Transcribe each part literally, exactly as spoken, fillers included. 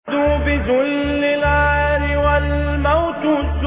بذل العار والموت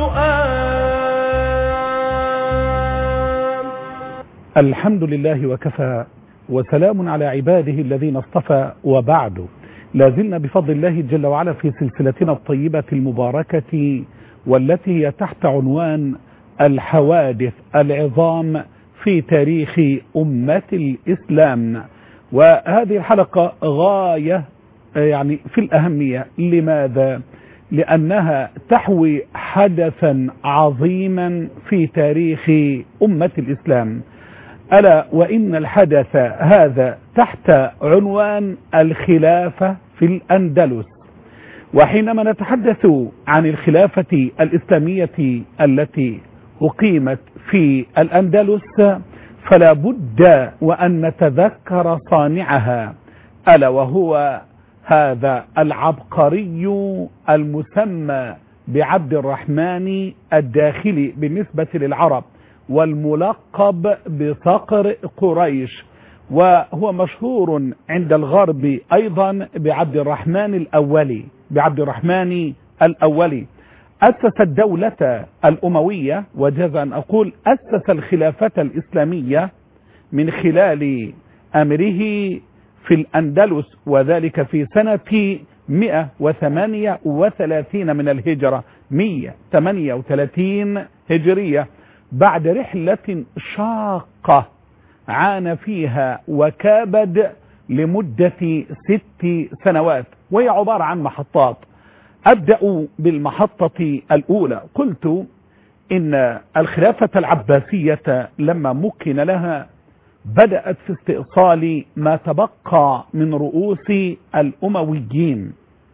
السؤال. الحمد لله وكفى وسلام على عباده الذين اصطفى، وبعد. لازلنا بفضل الله جل وعلا في سلسلتنا الطيبة المباركة، والتي هي تحت عنوان الحوادث العظام في تاريخ أمة الإسلام. وهذه الحلقة غاية يعني في الأهمية. لماذا؟ لأنها تحوي حدثا عظيما في تاريخ أمة الإسلام، ألا وإن الحدث هذا تحت عنوان الخلافة في الأندلس. وحينما نتحدث عن الخلافة الإسلامية التي أقيمت في الأندلس، فلا بد وأن نتذكر صانعها، ألا وهو هذا العبقري المسمى بعبد الرحمن الداخلي بالنسبة للعرب، والملقب بصقر قريش، وهو مشهور عند الغرب أيضا بعبد الرحمن الأولي بعبد الرحمن الأولي. أسس الدولة الأموية، وجاز أن أقول أسس الخلافة الإسلامية من خلال أمره في الأندلس، وذلك في سنة مئة وثمانية وثلاثين من الهجرة، مئة وثمانية وثلاثين هجرية، بعد رحلة شاقة عانى فيها وكابد لمدة ست سنوات، وهي عبارة عن محطات. أبدأ بالمحطة الأولى. قلت إن الخلافة العباسية لما مكن لها بدأت في استئصال ما تبقى من رؤوس الأمويين،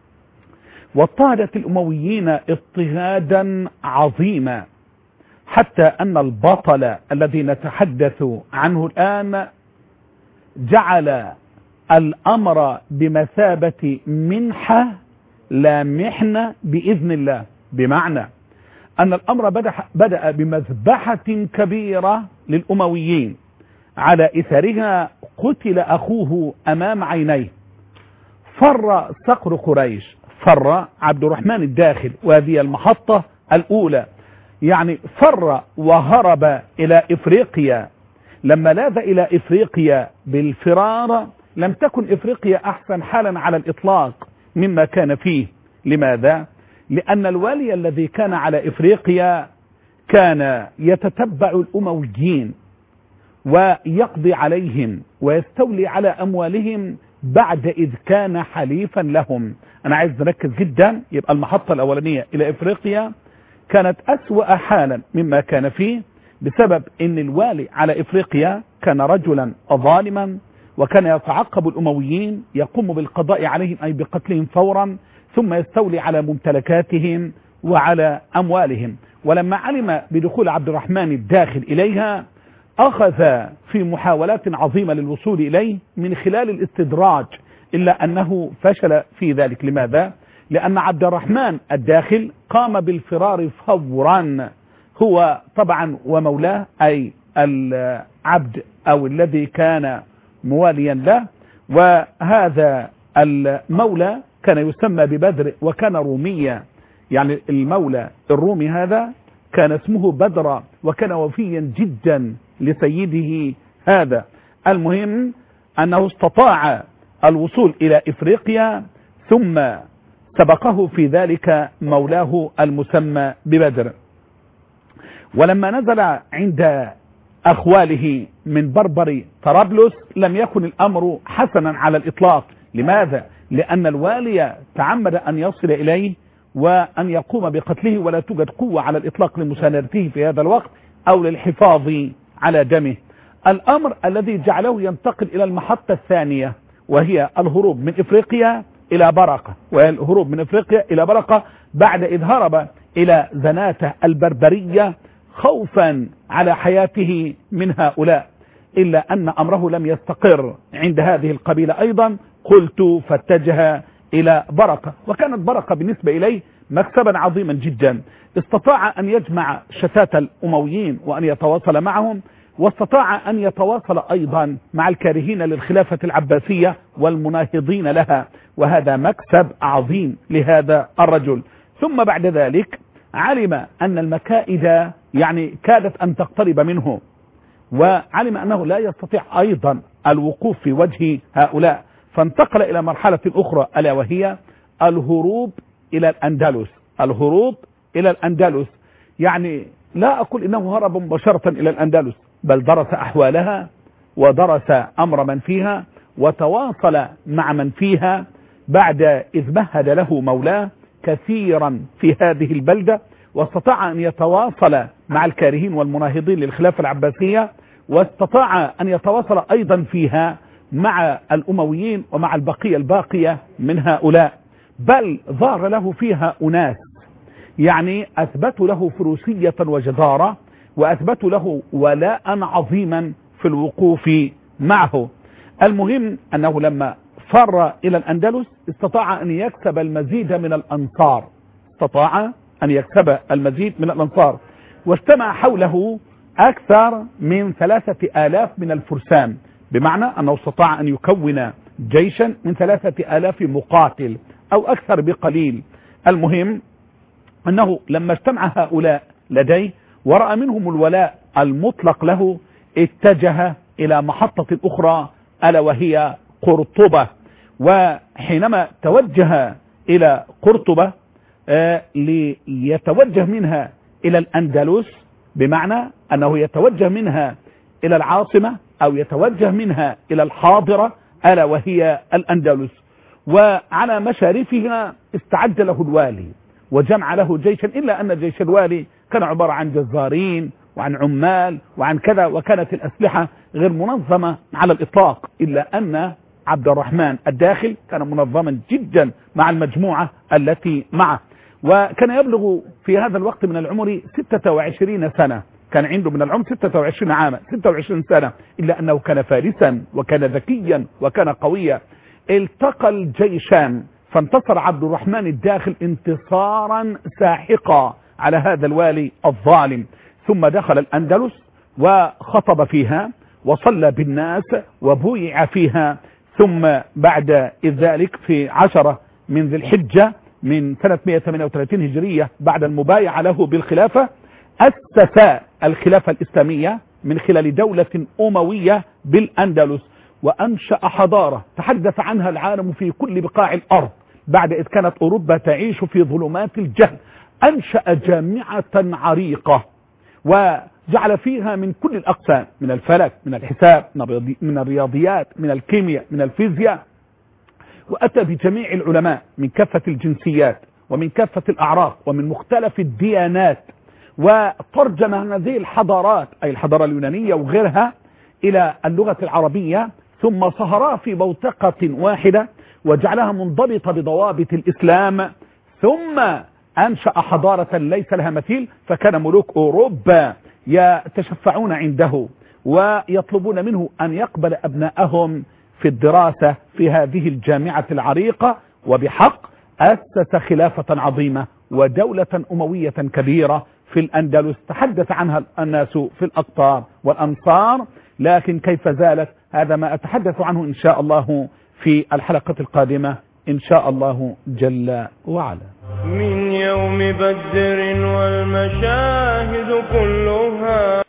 واضطهدت الأمويين اضطهادا عظيما، حتى أن البطل الذي نتحدث عنه الآن جعل الأمر بمثابة منحة لا محنة بإذن الله، بمعنى أن الأمر بدأ بمذبحة كبيرة للأمويين، على إثرها قتل أخوه أمام عينيه، فر صقر قريش، فر عبد الرحمن الداخل، وهذه المحطة الأولى، يعني فر وهرب إلى إفريقيا. لما لاذ إلى إفريقيا بالفرار لم تكن إفريقيا أحسن حالا على الإطلاق مما كان فيه. لماذا؟ لأن الوالي الذي كان على إفريقيا كان يتتبع الأمويين ويقضي عليهم ويستولي على أموالهم بعد إذ كان حليفا لهم. أنا عايز نركز جدا. يبقى المحطة الأولانية إلى إفريقيا كانت أسوأ حالا مما كان فيه، بسبب أن الوالي على إفريقيا كان رجلا ظالما، وكان يتعقب الأمويين، يقوم بالقضاء عليهم أي بقتلهم فورا، ثم يستولي على ممتلكاتهم وعلى أموالهم. ولما علم بدخول عبد الرحمن الداخل إليها أخذ في محاولات عظيمة للوصول إليه من خلال الاستدراج، إلا أنه فشل في ذلك. لماذا؟ لأن عبد الرحمن الداخل قام بالفرار فورا، هو طبعا ومولاه، أي العبد أو الذي كان مواليا له، وهذا المولى كان يسمى ببدر وكان روميا، يعني المولى الرومي هذا كان اسمه بدر، وكان وفيا جدا لسيده هذا. المهم أنه استطاع الوصول إلى إفريقيا، ثم سبقه في ذلك مولاه المسمى ببدر. ولما نزل عند أخواله من بربر طرابلس لم يكن الأمر حسنا على الإطلاق. لماذا؟ لأن الوالي تعمد أن يصل إليه وأن يقوم بقتله، ولا توجد قوة على الإطلاق لمساندته في هذا الوقت أو للحفاظ على دمه. الأمر الذي جعله ينتقل إلى المحطة الثانية، وهي الهروب من إفريقيا إلى برقة، والهروب من إفريقيا إلى برقة بعد إذ هرب إلى زناتة البربرية خوفا على حياته من هؤلاء. إلا أن أمره لم يستقر عند هذه القبيلة أيضا، قلت فاتجه إلى برقة. وكانت برقة بالنسبة إليه مكسبا عظيما جدا، استطاع أن يجمع شتات الأمويين وأن يتواصل معهم، واستطاع أن يتواصل أيضا مع الكارهين للخلافة العباسية والمناهضين لها، وهذا مكسب عظيم لهذا الرجل. ثم بعد ذلك علم أن المكائد يعني كادت أن تقترب منه، وعلم أنه لا يستطيع أيضا الوقوف في وجه هؤلاء، فانتقل إلى مرحلة أخرى ألا وهي الهروب إلى الأندلس. الهروب إلى الأندلس يعني لا أقول إنه هرب مباشرة إلى الأندلس، بل درس أحوالها ودرس أمر من فيها وتواصل مع من فيها بعد إذ مهد له مولاه كثيرا في هذه البلدة، واستطاع أن يتواصل مع الكارهين والمناهضين للخلافة العباسية، واستطاع أن يتواصل أيضا فيها مع الأمويين ومع البقية الباقية من هؤلاء، بل ظهر له فيها أناس يعني أثبتوا له فروسية وجدارة، وأثبتوا له ولاء عظيما في الوقوف معه. المهم أنه لما فر إلى الأندلس استطاع أن يكسب المزيد من الأنصار، استطاع أن يكسب المزيد من الأنصار، واجتمع حوله أكثر من ثلاثة آلاف من الفرسان، بمعنى أنه استطاع أن يكون جيشا من ثلاثة آلاف مقاتل أو أكثر بقليل. المهم أنه لما اجتمع هؤلاء لديه ورأى منهم الولاء المطلق له اتجه إلى محطة أخرى ألا وهي قرطبة. وحينما توجه إلى قرطبة آه ليتوجه منها إلى الأندلس، بمعنى أنه يتوجه منها إلى العاصمة أو يتوجه منها إلى الحاضرة ألا وهي الأندلس، وعلى مشارفها استعد له الوالي وجمع له جيشا، إلا أن جيش الوالي كان عبارة عن جزارين وعن عمال وعن كذا، وكانت الأسلحة غير منظمة على الإطلاق، إلا أن عبد الرحمن الداخل كان منظما جدا مع المجموعة التي معه، وكان يبلغ في هذا الوقت من العمر ستة وعشرين سنة، كان عنده من العمر ستة وعشرين عاما ستة وعشرين سنة، إلا أنه كان فارسا وكان ذكيا وكان قويا. التقى الجيشان فانتصر عبد الرحمن الداخل انتصارا ساحقا على هذا الوالي الظالم، ثم دخل الأندلس وخطب فيها وصلى بالناس وبويع فيها، ثم بعد ذلك في عشرة من ذي الحجة من سنة مئة وثمانية وثلاثين هجرية بعد المبايعة له بالخلافة أسس الخلافة الإسلامية من خلال دولة أموية بالأندلس، وأنشأ حضارة تحدث عنها العالم في كل بقاع الأرض بعد إذ كانت أوروبا تعيش في ظلمات الجهل. أنشأ جامعة عريقة وجعل فيها من كل الأقسام، من الفلك، من الحساب، من الرياضيات، من الكيمياء، من الفيزياء، وأتى بجميع العلماء من كافة الجنسيات ومن كافة الأعراق ومن مختلف الديانات، وترجم هذه الحضارات أي الحضارة اليونانية وغيرها إلى اللغة العربية، ثم صهرا في بوتقة واحدة وجعلها منضبطة بضوابط الإسلام، ثم أنشأ حضارة ليس لها مثيل، فكان ملوك أوروبا يتشفعون عنده ويطلبون منه أن يقبل أبنائهم في الدراسة في هذه الجامعة العريقة، وبحق أسس خلافة عظيمة ودولة أموية كبيرة في الأندلس تحدث عنها الناس في الأقطار والأمصار. لكن كيف زالت؟ هذا ما أتحدث عنه إن شاء الله في الحلقة القادمة إن شاء الله جل وعلا. من يوم بدر والمشاهد كلها